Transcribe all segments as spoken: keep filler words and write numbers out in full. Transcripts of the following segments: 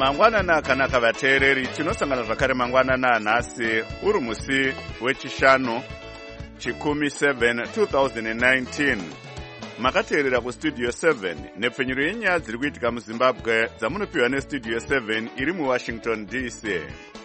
Mangwanana akanaka vateereri, tinosangana zvakare mangwanana nhasi uri musi wechishanu chikumi seven two thousand nineteen. Makateerera kustudio seven nepfenyuro yenyaya dziri kuitika muZimbabwe dzamunopiwa nestudio seven iri muWashington D C.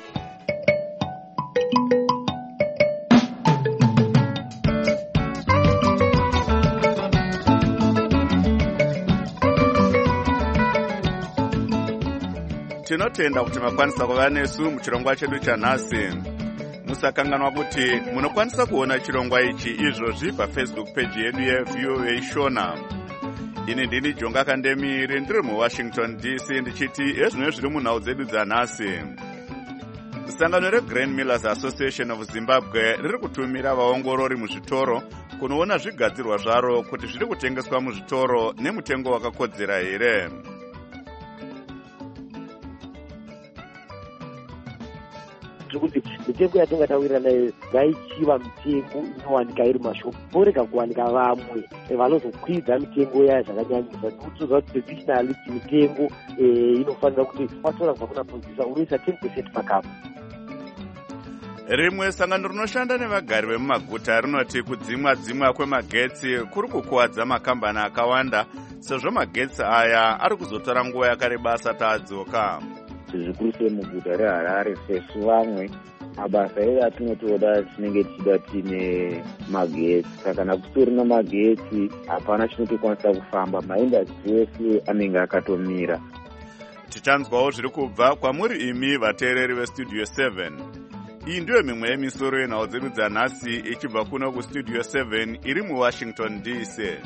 Tinotenda kuti makwanisa kuva nesu muchirongwa chedu chanhasi. Musakanganwa kuti munokwanisa kuona chirongwa ichi izvozvi paFacebook page yedu yeV O A Shona. Ini ndini Jonga Kandemiri ndiri muWashington D C ndichiti ezvino zviri munhau dzedu dzanhasi. Sangano reGrain Millers Association of Zimbabwe riri kutumira vaongorori muzvitoro kunoona zvigadzirwa zvaro kuti zviri kutengeswa muzvitoro nemutengo wakakodzera here. Kuti mitengo yatingatawira nayo ngaichiva mitengo inowanika iri mashopu, porega kuwanika vamwe vanozokwidza mitengo yayo zvakanyanyisa. Tinoziva kuti traditionally mitengo inofanira kuti watora kubva kuna producer unoisa ten percent pakapu. Rimwe sangano rinoshanda nevagari vemumaguta rinoti kudzimwa dzimwa kwemagetsi kuri kukuwadza makambani akawanda, sezvo magetsi aya ari kuzotora nguva yakareba asati adzoka. Zvikuru sei muguta reHarare sesu vamwe mabasa edu atinotoda tinenge tichida tine magetsi, saka kana kutorina magetsi hapana chinotokwanisa kufamba, maindastri ese anenge akatomira. Tichanzwawo zviri kubva kwamuri imi vateereri vestudio seven. Iyi ndiyo mimwe yemisoro yenhau dzedu dzanhasi ichibva kuno kustudio seven iri muWashington D C.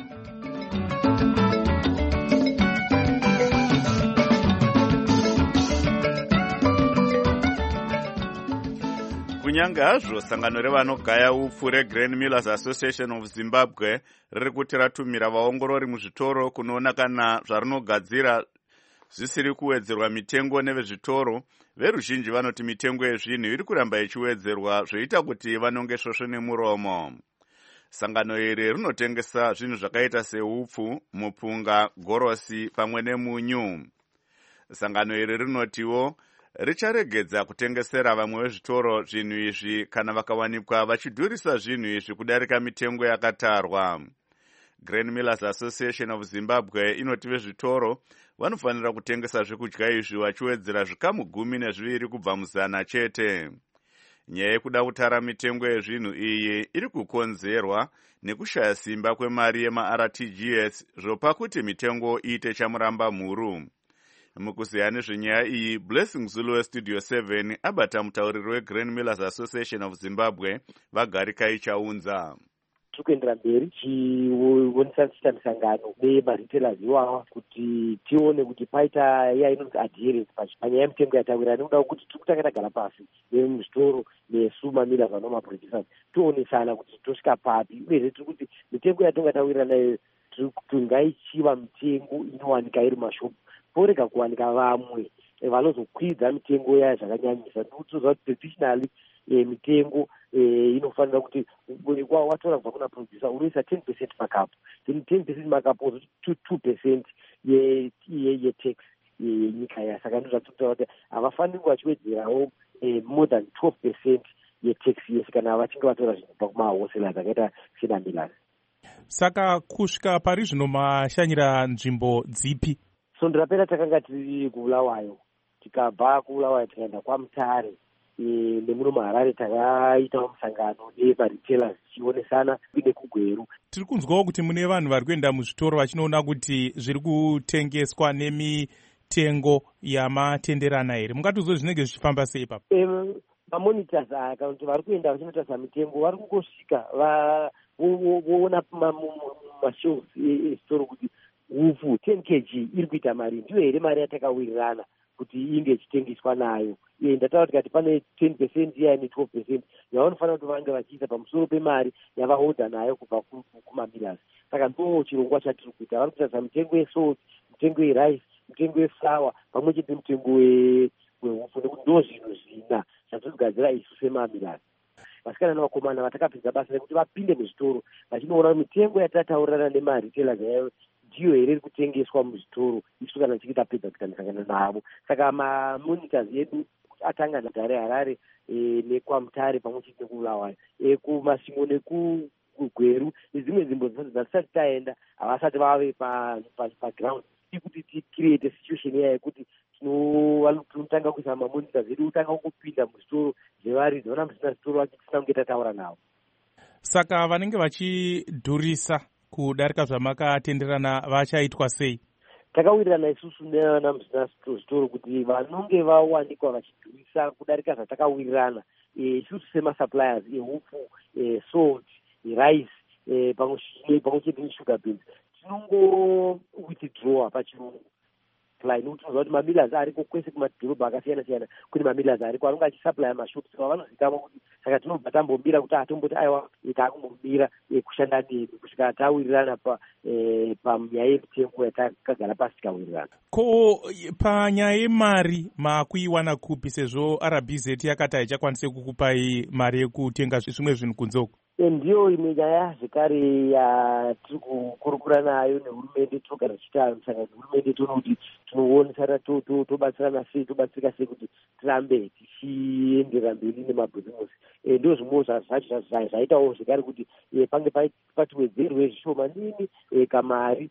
Kunyange hazvo sangano revanogaya upfu reGrain Millers Association of Zimbabwe riri kuti ratumira vaongorori muzvitoro kunoona kana zvarinogadzira zvisiri kuwedzerwa mitengo nevezvitoro, veruzhinji vanoti mitengo yezvinhu iri kuramba ichiwedzerwa zvoita kuti vanonge svosvo nemuromo. Sangano iri rinotengesa zvinhu zvakaita seupfu, mupunga, gorosi pamwe nemunyu. Sangano iri rinotiwo richaregedza kutengesera vamwe vezvitoro zvinhu izvi kana vakawanikwa vachidhurisa zvinhu izvi kudarika mitengo yakatarwa. Grain Millers Association of Zimbabwe inoti vezvitoro vanofanira kutengesa zvekudya izvi vachiwedzera zvikamu gumi nezviviri kubva muzana chete. Nyaya yekuda kutara mitengo yezvinhu iyi iri kukonzerwa nekushaya simba kwemari yemaR T G S zvopa kuti mitengo iite chamuramba mhuru. Mukuziya nezvenyaya iyi, Blessing Zulu westudio seven abata mutauriri weGrain Millers Association of Zimbabwe vagari kaichaunza. Tiri kuendera mberi tichionesa tichita misangano nemaretailers iwawa kuti tione kuti paita iya inonzi adherence panyaya yemitengo yatawira, nekuda kuti tiri kutanga tagara pasi nemuzvitoro nesu mamillers vano maproducers tionesana kuti tosvika papi, uyezve tiri kuti mitengo yatingatawira nayo tiri kuti ngaichiva mitengo inowanika iri mashopu, porega kuwanika vamwe vanozokwidza mitengo yayo zvakanyanyisa. Tinoziva kuti traditionally mitengo inofanira kuti watora kubva kuna producer unoisa ten percent pakapu, ten percent makapu ozoti two percent yetax yenyika ya. Saka ndizvo zvatinotaura kuti havafaniri vachiwedzerawo more than twelve percent yetax yese kana vachinge vatora zvinhu kubva kumahosela dzakaita senamillers. Saka kusvika pari zvino mashanyira nzvimbo dzipi? Sondo rapera takanga tiri kuBulawayo, tikabva kuBulawayo tikaenda kwaMutare nemuno muHarare takaitawo musangano nemaretailers tichionesana nekugweru. Tiri kunzwawo kuti mune vanhu vari kuenda muzvitoro vachinoona kuti zviri kutengeswa nemitengo yamatenderana here. Mungatizvo zvinenge zvichifamba sei ipapo? Mamonitors aya kana kuti vari kuenda vachinotarisa mitengo vari kungosvika voona mashelves esitoro kuti upfu ten kilograms iri kuita mari, ndiyo here mari yatakawirirana kuti inge ichitengeswa nayo. Ndataura kuti pane ten percent iya ne twelve percent yavanofanira kuti vange vachiisa pamusoro pemari yavahodha nayo kubva kumamillers. Saka ndo chirongwa chatiri kuita, vari kutarisa mitengo yesalt, mitengo yerice, mitengo yeflour pamwe chete mitengo weupfu, nekuti ndo zvinhu zvina zvatiri kugadzira isu semamillers. Vasikana navakomana vatakapedza basa rekuti vapinde muzvitoro vachinoona mitengo yatataurana nemaretailers yayo ndiyo here iri kutengeswa muzvitoro isu kana tichinge tapedza kutanisangana navo. Saka mamonitors edu atanga naGare Harare neKwaMutare pamwe chete nekubulawayo kuMasvingo nekugweru nezvimwe nzvimbo dzisati taenda havasati vave paground kuti ticreate situation iya yekuti tinotanga kuisa mamonitors edu utanga kupinda muzvitoro zvevaridzi vana muzvina zvitoro vacho tisina kunge tataura navo. Saka vanenge vachidhurisa kudarika zvamakatenderana vachaitwa sei? Takawirirana isusu nevana muzvina zvitoro kuti vanonge vawanikwa vachidhurisa kudarika zvatakawirirana isusu semasuppliers ehupfu, salt, rice pamwe chete nesugar beans tinongo withdraw pachirungu nekuti unoziva kuti mamilers ariko kwese kumadhorobha akasiyana siyana kune mamilers ariko anonge achisupplya mashops saka vanozikanwa kuti saka tinobva tambombira kuti atomboti aiwa taakumbobira kushanda nemi kusvika tawirirana panyaya yemitengo yatakagara pasi tikawirirana. Ko panyaya yemari makuiwana kupi sezvo R B Z yakati haichakwanise kukupai mari yekutenga zvimwe zvinhu kunzoko? Ndiyo imwe nyaya zvekare yatiri kukurukura nayo nehurumende tinogara tichitarisana nehurumende toona kuti tinoonesana tobatsirana sei tobatsirika sei kuti tirambe tichienderera mberi nemabhizimusi. Ndo zvimwewo zvacho zvaitawo zvekare kuti pange patiwedzerwe zvishoma nini kamari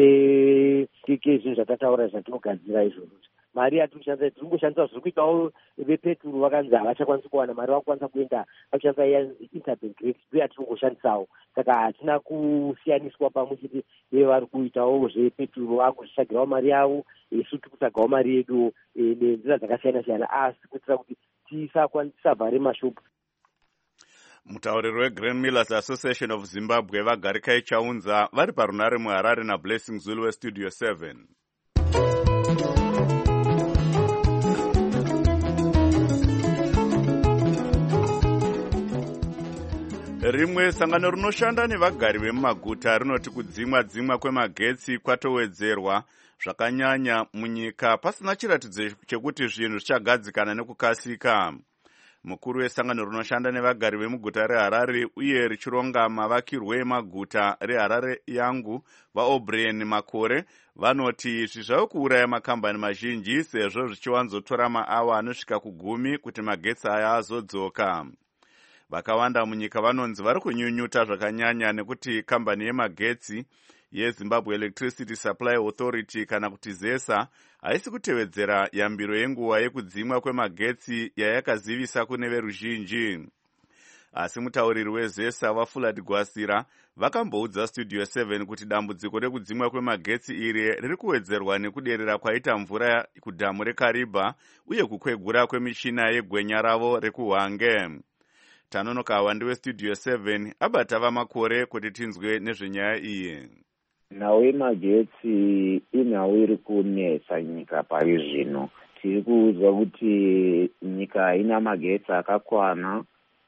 kezvinhu zvatataura zvatinogadzira izvozvo. Mari yatinoshandisa tirikungoshandisa zviri kuitawo vepeturu vakanzi havachakwanisi kuwana mari vakukwanisa kuenda vachishandisa yanzi interbank rate ndo yatiringoshandisawo. Saka hatina kusiyaniswa pamwe chete nevari kuitawo zvepeturu vakuzvitsvagirawo mari yavo isu tiri kutsvagawo mari yedu nenzira dzakasiyana siyana asi kuitira kuti tisavhare mashopu. Mutauriri weGrain Millers Association of Zimbabwe vaGarikai Chaunza vari parunare muHarare naBlessing Zulu weStudio seven. Rimwe sangano rinoshanda nevagari vemumaguta rinoti kudzimwa dzimwa kwemagetsi kwatowedzerwa zvakanyanya munyika pasina chiratidzo chekuti zvinhu zvichagadzikana nekukasika. Mukuru wesangano rinoshanda nevagari vemuguta reHarare uye richironga mavakirwe emaguta reHarare yangu vaO'Brien Makore vanoti zvizvava kuuraya makambani mazhinji sezvo zvichiwanzotora maawa anosvika kugumi kuti magetsi aya azodzoka. Vakawanda munyika vanonzi vari kunyunyuta zvakanyanya nekuti kambani yemagetsi yeZimbabwe Electricity Supply Authority kana kuti ZESA haisi kutevedzera yambiro yenguva yekudzimwa kwemagetsi yayakazivisa kune veruzhinji. Asi mutauriri weZESA vaFulad Gwasira vakamboudza Studio seven kuti dambudziko rekudzimwa kwemagetsi iri riri kuwedzerwa nekuderera kwaita mvura kudhamu reKariba uye kukwegura kwemichina yegwenya ravo rekuHwange. Tanonokawa ndiwe Studio seven abata vamakore kuti tinzwe nezvenyaya iyi. Nhau yemagetsi inhau iri kunetsa nyika pari zvino. Tiri kuudzwa kuti nyika haina magetsi akakwana,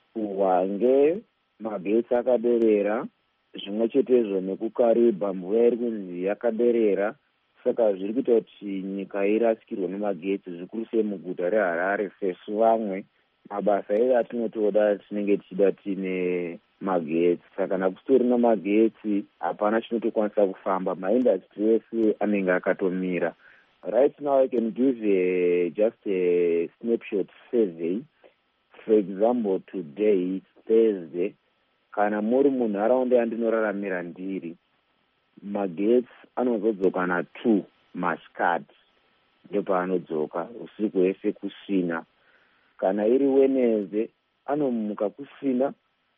kuHwange magetsi akaderera, zvimwe chetezvo nekuKariba mvura iri kunzi yakaderera. Saka zviri kuita kuti nyika irasikirwe nemagetsi zvikuru sei muguta reHarare sesu vamwe mabasa edu atinotoda tinenge tichida tine magetsi. Saka nakusitorina magetsi hapana chinotokwanisa kufamba, maindustry ese anenge akatomira. Right now I can give a, just a snapshot survey. For example, today Thursday, kana muri munharaunda yandinoraramira ndiri, magetsi anozodzoka na two masikati ndopa anodzoka usiku wese kusina. Kana iri Wednesday anomuka kusina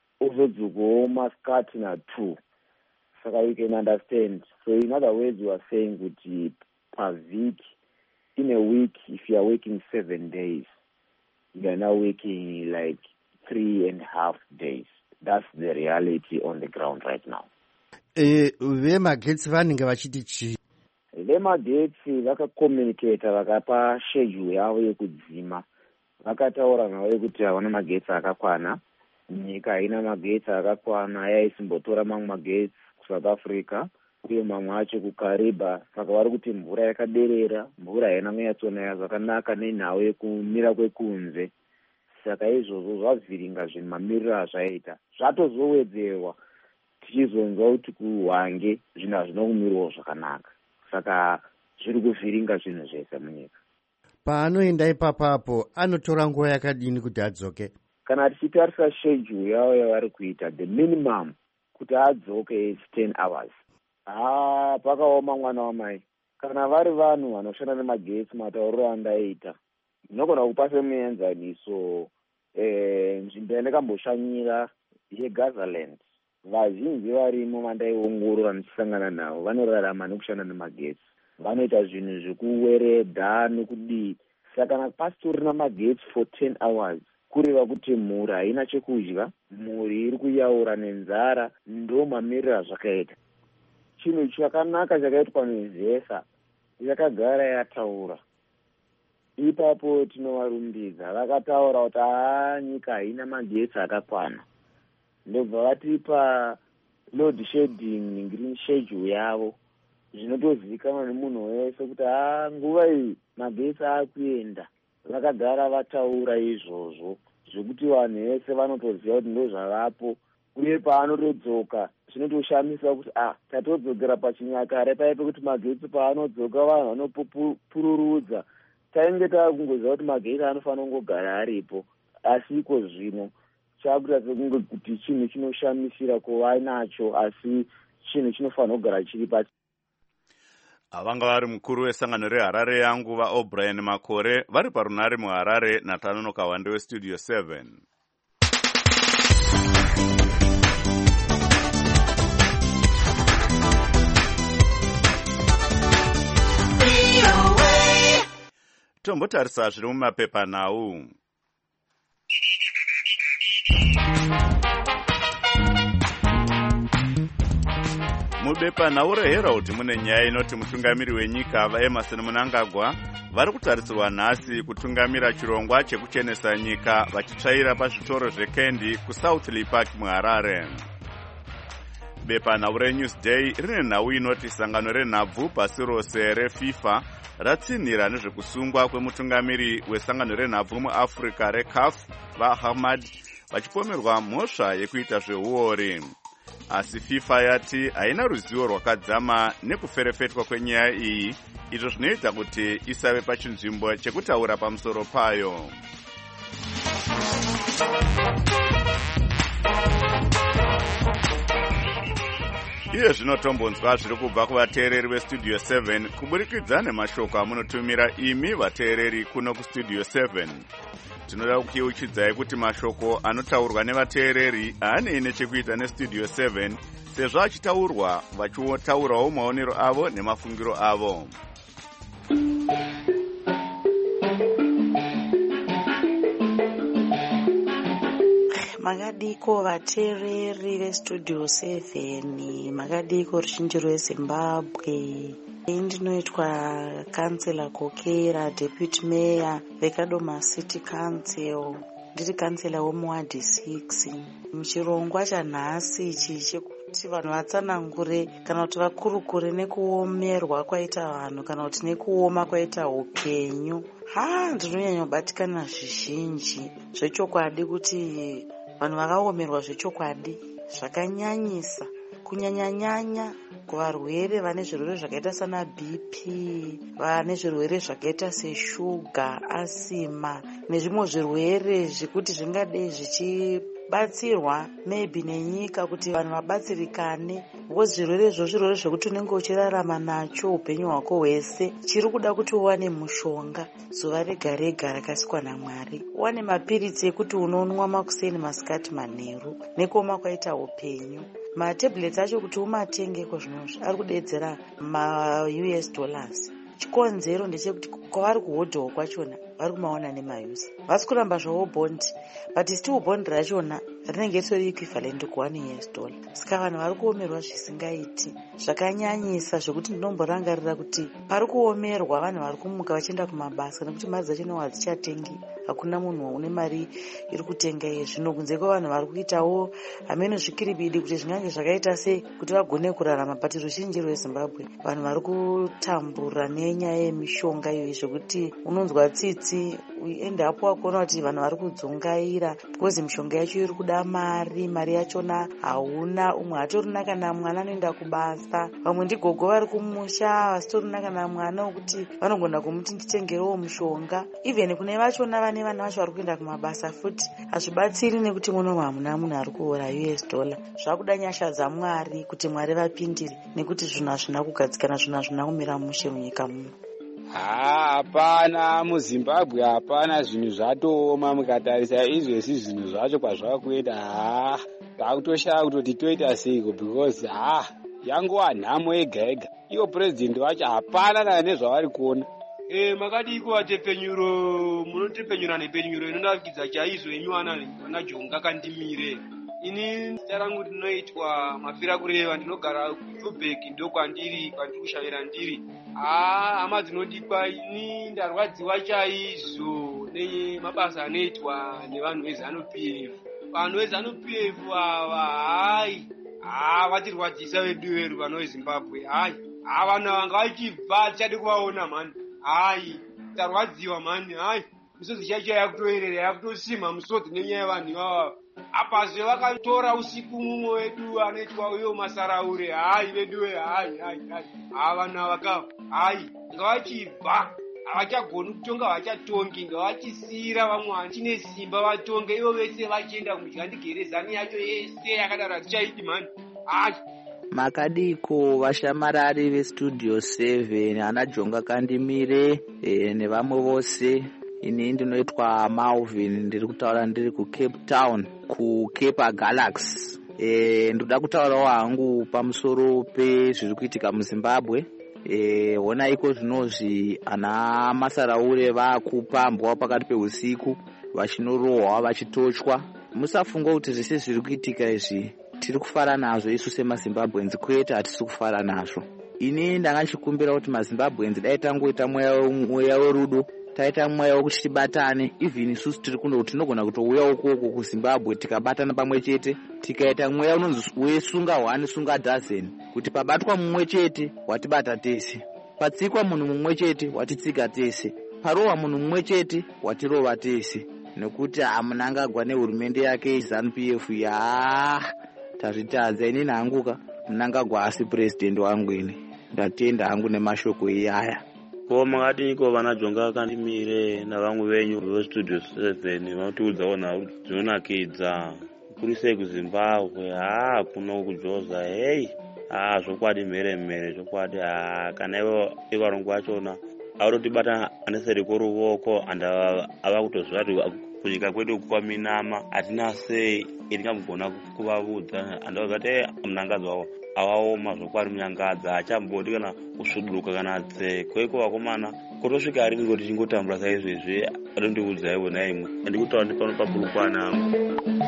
ozodzokawo masikati na two. Saka you can understand. So in other words, you are saying that per week, in a week, if you are working seven days, you are now working like three and a half days. That's the reality on the ground right now. Eh, vemagetsi vanenge vachiti chi? Vemagetsi vakakomunicata vakapa schedule yavo yekudzima. Vakataura navo kuti havana magetsi akakwana, nyika haina magetsi akakwana, yaisimbotora mamwe magetsi kuSouth Africa uye mamwe acho kuKariba. Saka vari kuti mvura yakaderera, mvura haina kunyatsonaya zvakanaka nenhau yekumira kwekunze. Saka izvozvo zvavhiringa zvinhu mamiriro azvaita. Zvatozowedzerwa tichizonzwa kuti kuhwange zvinhu hazvina kumirawo zvakanaka. Saka zviri kuvhiringa zvinhu zvese munyika. Paanoenda ipapapo anotora nguva yakadini kuti adzoke? Kana tichitarisa schedule yavo yavari kuita, the minimum kuti adzoke is ten hours. Ah, pakaoma mwana wamai. Kana vari vanhu vanoshanda nemagetsi, matauriro andaita, ndinogona kupa semuenzaniso eh, nzvimbo yandakamboshanyira yeGazaland. Vazhinji varimo vandaiongorora ndichisangana navo vanorarama nekushanda nemagetsi. Vanoita zvinhu zvekuweredha nekudii. Saka kana pasitorina magetsi for ten hours, kureva kuti mhuri haina chekudya, mhuri iri kuyaura nenzara, ndo mamiriro azvakaita. Chinhu chakanaka chakaitwa nezesa yakagara yataura. Ipapo tinovarumbidza, vakataura kuti aa nyika haina magetsi akakwana. Ndobva vatipa load shedding green schedule yavo. Zvinotozivikanwa nemunhu wese kuti aa nguva iyi magetsi akuenda. Vakagara vataura izvozvo zvekuti vanhu vese vanotoziva kuti ndozvavapo. Uye paanotodzoka zvinotoshamisa kuti ah tatodzokera pachinyakare paipe kuti magetsi paanodzoka vanhu vanopururudza. Tainge takungoziva kuti magetsi anofanira kungogara aripo, asi iko zvino chakuita sekunge kuti chinhu chinoshamisira kuva nacho, asi chinhu chinofanira kugara chiri pachi. Avanga vari mukuru wesangano reHarare yangu vaO'Brien Makore vari parunare muHarare naTanono Kawande weStudio seven. Tombotarisa zviri mumapepa nhau. Mubepanhau reHerald mune nyaya inoti mutungamiri wenyika vaEmerson Mnangagwa vari kutarisirwa nhasi kutungamira chirongwa chekuchenesa nyika vachitsvaira pazvitoro zvekendi kuSouth Park muHarare. Bepanhau reNewsday rine nhau inoti sangano renhabvu pasi rose reFIFA ratsinhira nezvekusungwa kwemutungamiri wesangano renhabvu muAfrica reCAF vaAhmad vachipomerwa mhosva yekuita zveuori. Asi FIFA yati haina ruzivo rwakadzama nekuferefetwa kwenyaya iyi, izvo zvinoita kuti isave pachinzvimbo chekutaura pamusoro payo. Iye zvinotombonzwa zviri kubva kuvateereri veStudio seven kuburikidza nemashoko amunotumira imi vateereri kuno kuStudio seven. Tinoda kukiuchidzai kuti mashoko anotaurwa nevateereri haanei nechekuita neStudio seven, sezvo achitaurwa vachitaurawo maonero avo nemafungiro avo. Makadiko vateereri veStudio seven, makadiko ruzhinji rweZimbabwe. Ndinoitwa kansela Kokera, deputy mayor veKadoma City Council, ndiri kansela womuwadi six. Muchirongwa chanhasi ichi chekuti vanhu vatsanangure kana kuti vakurukure nekuomerwa kwaita vanhu kana kuti nekuoma kwaita upenyu. Ha, ndinonyanya kubatikana zvizhinji zvechokwadi kuti vanhu vakaomerwa zvechokwadi zvakanyanyisa, kunyanya-nyanya kuvarwere vane zvirwere zvakaita sana B P, vane zvirwere zvakaita seshuga, asima nezvimwe zvirwere zvekuti zvingadei zvichibatsirwa maybe nenyika kuti vanhu vabatsirikane. Because zvirwere izvo zvirwere zvekuti unenge uchirarama nacho upenyu hwako hwese. Chiri kuda kuti uwane mushonga zuva rega rega rakasikwa naMwari, uwane mapiritsi ekuti unonwa makuseni, masikati, manheru nekuoma kwaita upenyu. Matablets acho kuti umatengeko zvinozvo ari kudedzera ma-U S dollars. Chikonzero ndechekuti kwavari kuhodhawo kwachona vari kumaona nemayusi. Vasi kuramba zvawo bond, but still bond rachona rinenge risori equivalent ku one U S dollar. Saka vanhu vari kuomerwa zvisingaiti zvakanyanyisa zvekuti ndinomborangarira kuti pari kuomerwa vanhu vari kumuka vachienda kumabasa nekuti mari dzachona hadzichatengi hakuna munhu une mari iri kutenga zvino kunze kwevanhu vari kuitawo hameno zvikiribidi kuti zvingange zvakaita sei kuti vagone kurarama. But ruzhinji rwezimbabwe vanhu vari kutambura nenyaya yemishonga iyo zvekuti unonzwa tsitsi ende hapo wakuona kuti vanhu vari kudzungaira because mishonga yacho iri kuda mari mari yachona hauna. Umwe hatorina kana mwana anoenda kubasa, vamwe ndigogo vari kumusha vasitorina kana mwana wekuti vanogona kumuti nditengerewo mushonga. Even kune vachona vane vana vacho vari kuenda kumabasa futi hazvibatsiri nekuti muno hamuna munhu ari kuora U S dollar. Zvakuda nyasha dzaMwari kuti Mwari vapindire nekuti zvinhu hazvina kugadzikana, zvinhu hazvina kumira mushe munyika muno. Hapana, muZimbabwe hapana zvinhu zvatooma mukatarisa izvesi zvinhu zvacho kwazvakuenda. Ha takutoshaya kutoti toita seiko because ha yangowa nhamo yega yega. Ivo president vacho hapana kana nezvavari kuona. Eh makadiko atepenyuro munotepenyura nepenyuro inonakidza chaizvo inywana vana Jonga Kandimire. Ini tarangu ndinoitwa Mafira Kureva, ndinogara kuJoburg ndokwandiri kwandiri kushavira ndiri. Ah hama dzinodikwa ini ndarwadziwa chaizvo nemabasa anoitwa nevanhu veZANU-P F. Vanhu veZANU-P F ava hai ah vatirwadzisa vedu vedu vanhu veZimbabwe hai avana vanga vachibva tichade kuvaona mani hai tarwadziwa mani hai misodzi chacho yakutoerera yakutosima musodzi nenyaya yevanhu ivava apa zvevakatora usiku mumwe wedu anoitwa uyo Masaraure hai vedu hai hai hai avana vakava hai ngavachibva havachagoni kutonga vachatongi ngavachisiyira vamwe chine simba vatonge ivo vese vachienda kudya ndigerezani yacho yese yakadaro tichaiti mani hai makadiko vashamarari vestudio seven ana Jonga Kandimire e, nevamwe vose. Ini ndinoitwa Malvin, ndiri kutaura ndiri kuCape Town kuCape Galaxy. E, ndoda kutaurawo hangu pamusoro pezviri kuitika muZimbabwe. E, ona iko zvinozvi ana Masaraure vakupambwa pakati peusiku vachinorohwa vachitochwa. Musafunga kuti zvese zviri kuitika izvi tiri kufara nazvo isu semaZimbabwenzi, kwete hatisi kufara nazvo. Ini ndanga ndichikumbira kuti maZimbabwenzi dai tangoita mweya werudo, taita mweya wekuti tibatane. Even isusu tiri kuno kuti tinogona kutouya ukoko kuZimbabwe tikabatana pamwe chete tikaita mweya unonzi wesunga one sunga dozen, kuti pabatwa mumwe chete watibata tese, patsikwa munhu mumwe chete watitsika tese, parowa munhu mumwe chete watirova tese. Nekuti hamunangagwa nehurumende yake ZANU-P F ya tazvitadza. Ini nhanguka munangagwa asi president wangu ini ndatenda hangu nemashoko iyaya. Ko makadiko vana Jonga Kandimire navamwe venyu vestudio seven vanotiudzawo nhau zvinonakidza kurisei kuZimbabwe ha kuno kujoza hei ha zvokwadi mhere mhere zvokwadi ha kana ivo ivarungu vachona aurotibata aneseri kworuoko and ava kutozviva kuti kunyika kwedu kwaminama hatina sei itingagona kuvavudza andavazati munangadzi wavo avaoma zvokwadi munyangadza hachamboti kana kusvuduruka kana dzeko iko vakomana kutosvika arini kuti chingotambura saizvezvi atondiudza ivona imwe andikutaura ndipano pabulukwana angu.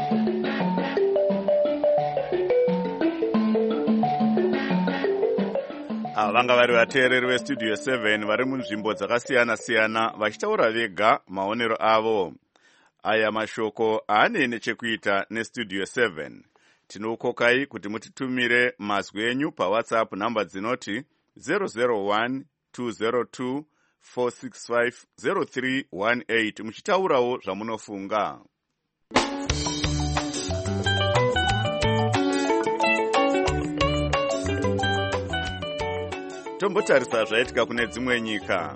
Ava vanga vari vateereri vestudio seven vari munzvimbo dzakasiyana siyana vachitaura vega maonero avo. Aya mashoko haane nechekuita nestudio seven. Tinokokai kuti mutitumire mazwi enyu paWhatsApp namba dzinoti zero zero one two zero two four six five zero three one eight muchitaurawo zvamunofunga. Tombotarisa zvaitika kune dzimwe nyika.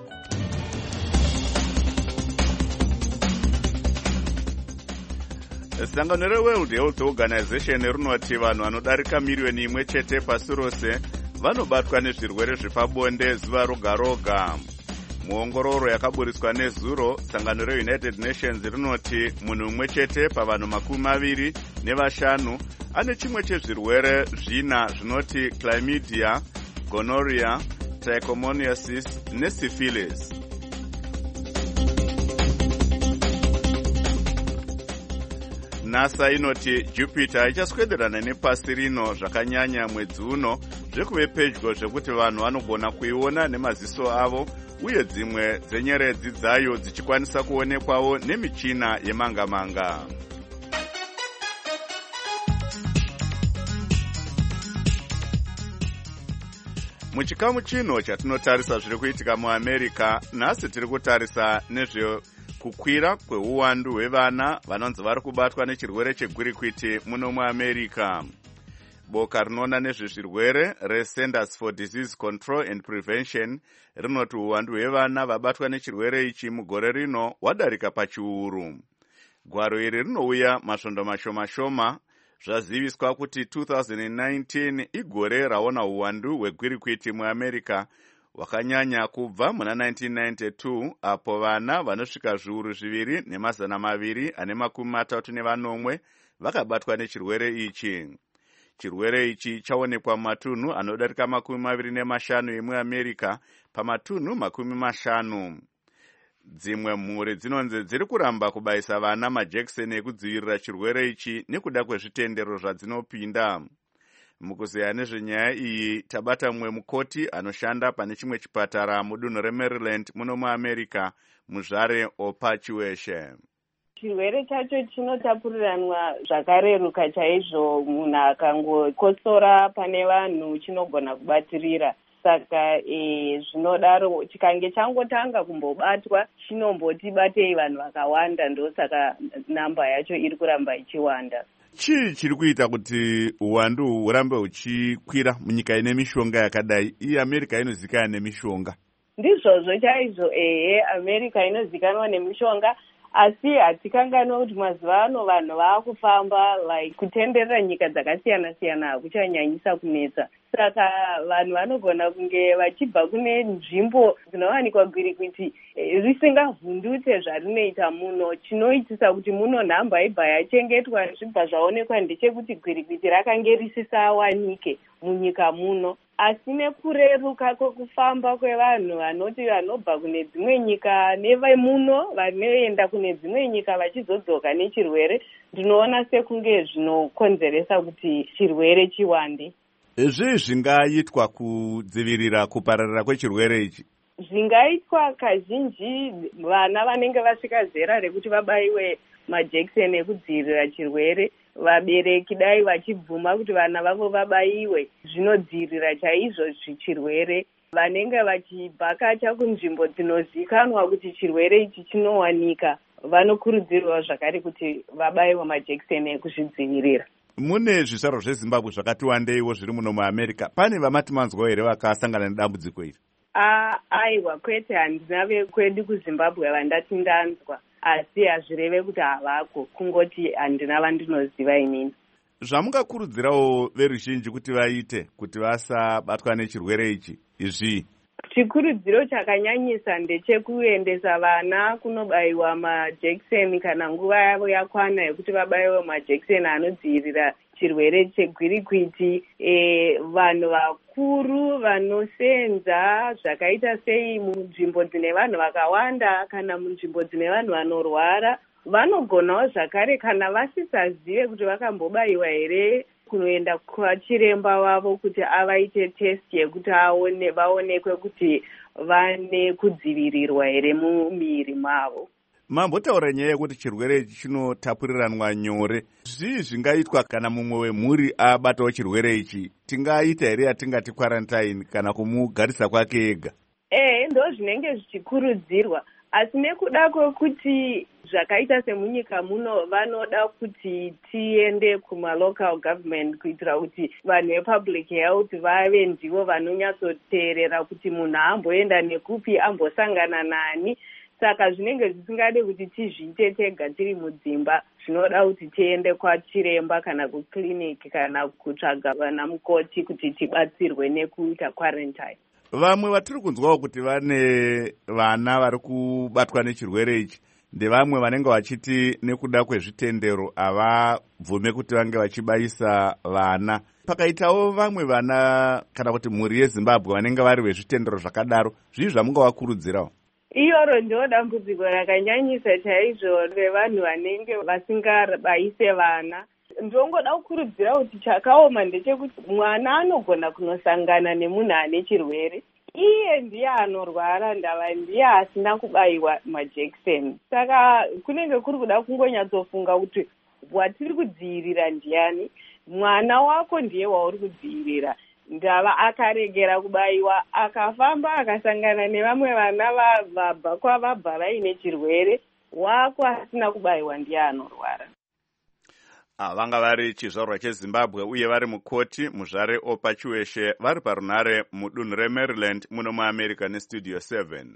Sangano reWorld Health Organization rinoti vanhu vanodarika miriyoni imwe chete pasi rose vanobatwa nezvirwere zvepabonde zuva roga roga. Muongororo yakaburiswa nezuro, sangano reUnited Nations rinoti munhu umwe chete pavanhu makumi maviri nevashanu ane chimwe chezvirwere zvina zvinoti chlamydia, gonorrhea, trichomoniasis nesyphilis. NASA inoti Jupiter ichaswederana nepasi rino zvakanyanya mwedzi uno zvekuve pedyo zvekuti vanhu vanogona kuiona nemaziso avo uye dzimwe dzenyeredzi dzayo dzichikwanisa kuonekwawo nemichina yemanga-manga. Muchikamu chino chatinotarisa zviri kuitika muAmerica, nhasi tiri kutarisa nezvekukwira kweuwandu hwevana vanonzi vari kubatwa nechirwere chegwirikwiti muno muAmerica. Boka rinoona nezvezvirwere reCenters for Disease Control and Prevention rinoti uwandu hwevana vabatwa nechirwere ichi mugore rino hwadarika pachiuru. Gwaro iri rinouya masvondo mashoma-shoma. Zvaziviswa kuti two thousand nineteen igore raona uwandu hwegwirikwiti muAmerica hwakanyanya kubva muna nineteen ninety-two apo vana vanosvika zviuru zviviri nemazana maviri ane makumi matatu nevanomwe vakabatwa nechirwere ichi. Chirwere ichi chaonekwa mumatunhu anodarika makumi maviri nemashanu emuAmerica pamatunhu makumi mashanu. Dzimwe mhuri dzinonzi dziri kuramba kubaisa vana majekiseni ekudzivirira chirwere ichi nekuda kwezvitendero zvadzinopinda. Mukuzeya nezvenyaya iyi tabata mumwe mukoti anoshanda pane chimwe chipatara mudunhu reMaryland muno muAmerica, Muzvare Opachiweshe. Chirwere chacho chinotapuriranwa zvakareruka chaizvo. Munhu akangokotsora pane vanhu chinogona kubatirira. Saka e, zvinodaro chikange changotanga kumbobatwa chinomboti batei vanhu vakawanda, ndosaka namba yacho iri kuramba ichiwanda. Chii chiri kuita kuti uwandu hurambe huchikwira munyika ine mishonga yakadai? Iyi America inozikanwa nemishonga. Ndizvozvo chaizvo, ehe, America inozikanwa nemishonga, asi hatikanganwa kuti mazuva ano vanhu vaakufamba like kutenderera nyika dzakasiyana-siyana hakuchanyanyisa kunetsa. Saka vanhu vanogona kunge vachibva kune nzvimbo dzinowanikwa gwirikwiti risingavhundute zvarinoita muno. Chinoitisa kuti muno nhamba ibva yachengetwa zvibva zvaonekwa ndechekuti gwirikwiti rakange risisawanike munyika muno. Asi nekureruka kwekufamba kwevanhu vanoti vanobva kune dzimwe nyika nevemuno vanoenda kune dzimwe nyika vachizodzoka nechirwere, ndinoona sekunge zvinokonzeresa kuti chirwere chiwande. Zvii zvingaitwa kudzivirira kupararira kwechirwere ichi? Zvingaitwa kazhinji vana vanenge vasvika zera rekuti vabaiwe majekiseni ekudzivirira chirwere, vabereki dai vachibvuma kuti vana vavo vabaiwe, zvinodzivirira chaizvo chirwere. Vanenge vachibhakacha kunzvimbo dzinozikanwa kuti chirwere ichi chinowanika vanokurudzirwa zvakare kuti vabaiwe majekiseni ekuzvidzivirira. Mune zvizvarwa zveZimbabwe zvakati wandeiwo zviri muno muAmerica. Pane vamati manzwa here vakasangana nedambudziko iri? Ah, aiwa, kwete, handina vekwedu kuZimbabwe vandati ndanzwa, asi hazvireve kuti havako, kungoti handina vandinoziva inini. Zvamungakurudzirawo veruzhinji kuti vaite kuti vasabatwa nechirwere ichi izvi? Chikurudziro chakanyanyisa ndechekuendesa vana kunobayiwa majekiseni kana nguva yavo yakwana yekuti vabayiwe majekiseni anodzivirira chirwere chegwirikwiti. E, vanhu vakuru vanosenza zvakaita sei munzvimbo dzine vanhu vakawanda kana munzvimbo dzine vanhu vanorwara vanogonawo zvakare kana vasisazive kuti vakambobayiwa here kunoenda kwachiremba wavo kuti avaite test yekuti aone vaonekwe kuti vane kudzivirirwa here mumiri mavo. Mambotaura nyaya yekuti chirwere ichi chinotapuriranwa nyore. Zvii zvingaitwa kana mumwe wemhuri abatawo chirwere ichi? Tingaita here yatingati quarantine kana kumugarisa kwake ega? Eh, ndo zvinenge zvichikurudzirwa. Asi nekuda kwekuti zvakaita semunyika muno vanoda kuti tiende kuma-local government kuitira kuti vanhu vepublic health vave ndivo vanonyatsoteerera kuti munhu amboenda nekupi, ambosangana nani. Saka zvinenge zvisingade kuti tizviite tega tiri mudzimba, zvinoda kuti tiende kwachiremba kana kukliniki kana kutsvaga vana mukoti kuti tibatsirwe nekuita quarantine. Vamwe vatiri kunzwawo kuti vane vana vari kubatwa nechirwere ichi ndevamwe vanenge vachiti nekuda kwezvitendero havabvume kuti vange vachibaisa vana. Pakaitawo vamwe vana kana kuti mhuri yeZimbabwe vanenge vari vezvitendero zvakadaro, zvii zvamungavakurudzirawo? Iyoro ndio dambudziko rakanyanyisa chaizvo revanhu vanenge vasingabaise vana. Ndongoda kukurudzira kuti chakaoma ndechekuti mwana anogona kunosangana nemunhu ane chirwere. iye ndiye anorwara ndava ndiye asina kubayiwa majekiseni. Saka kunenge kuri kuda kungonyatsofunga kuti watiri kudzivirira ndiani, mwana wako ndiye wauri kudzivirira. Ndava akaregera kubayiwa akafamba akasangana nevamwe vana vabva kwavabva vaine chirwere, wako asina kubayiwa ndiye anorwara. Vanga vari chizvarwa cheZimbabwe uye vari mukoti muzvare Opa Chiweshe vari parunare mudunhu reMaryland muno muAmerica neStudio seven.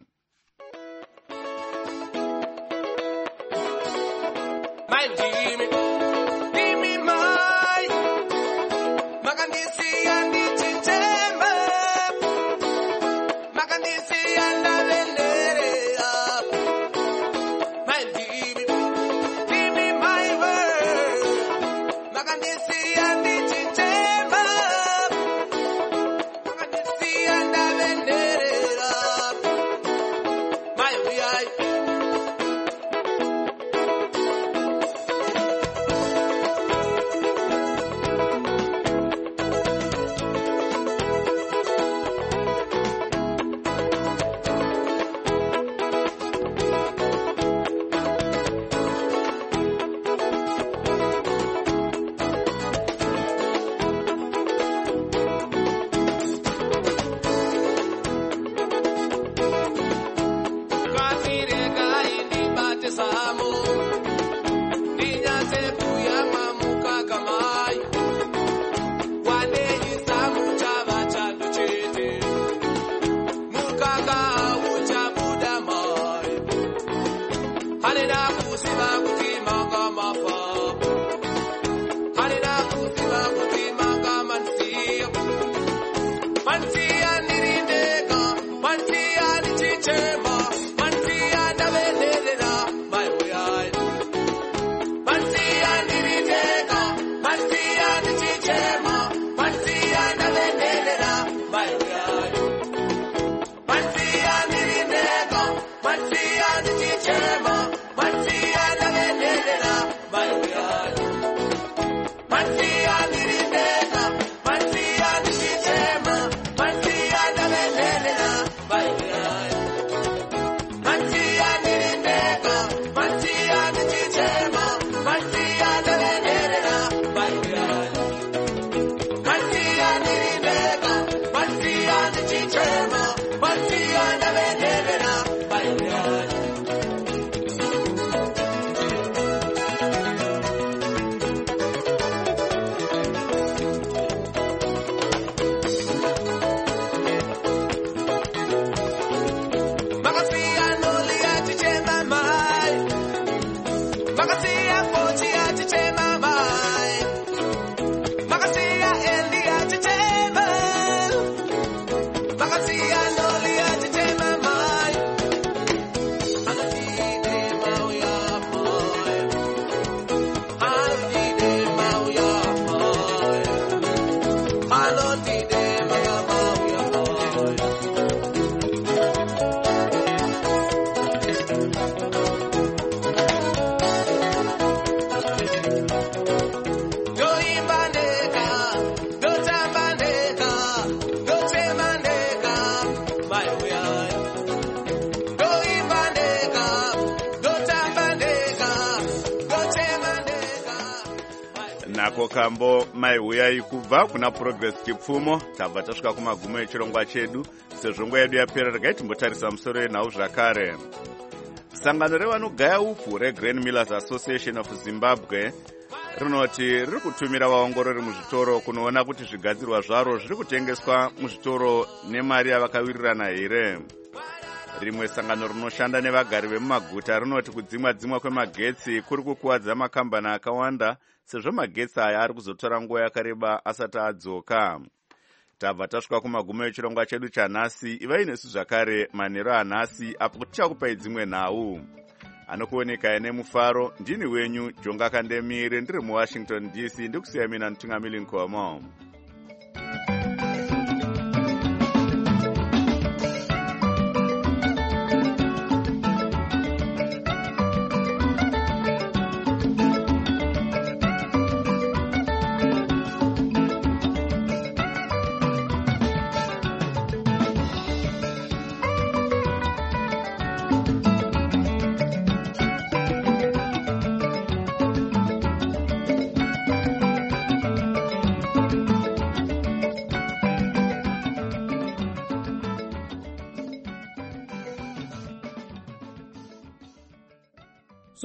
Nako kambo mai huyai kubva kuna Progress Chipfumo. Tabva tasvika kumagumo echirongwa chedu. Sezvo nguva yedu yapera, regai timbotarisa musoro yenhau zvakare. Sangano revanogaya upfu reGrain Millers Association of Zimbabwe rinoti riri kutumira vaongorori muzvitoro kunoona kuti zvigadzirwa zvaro zviri kutengeswa muzvitoro nemari yavakawirirana here. Rimwe sangano rinoshanda nevagari vemumaguta rinoti kudzimwa dzimwa kwemagetsi kuri kukuwadza makambani akawanda, sezvo magetsi aya ari kuzotora nguva yakareba asati adzoka. Tabva tasvika kumagumo echirongwa chedu chanhasi. Ivai nesu zvakare manheru anhasi apo tichakupai dzimwe nhau. Anokuoneka nemufaro, ndini wenyu Jonga Kandemire, ndiri muWashington D C, ndikusiya mina Ntungamiri Nkomo.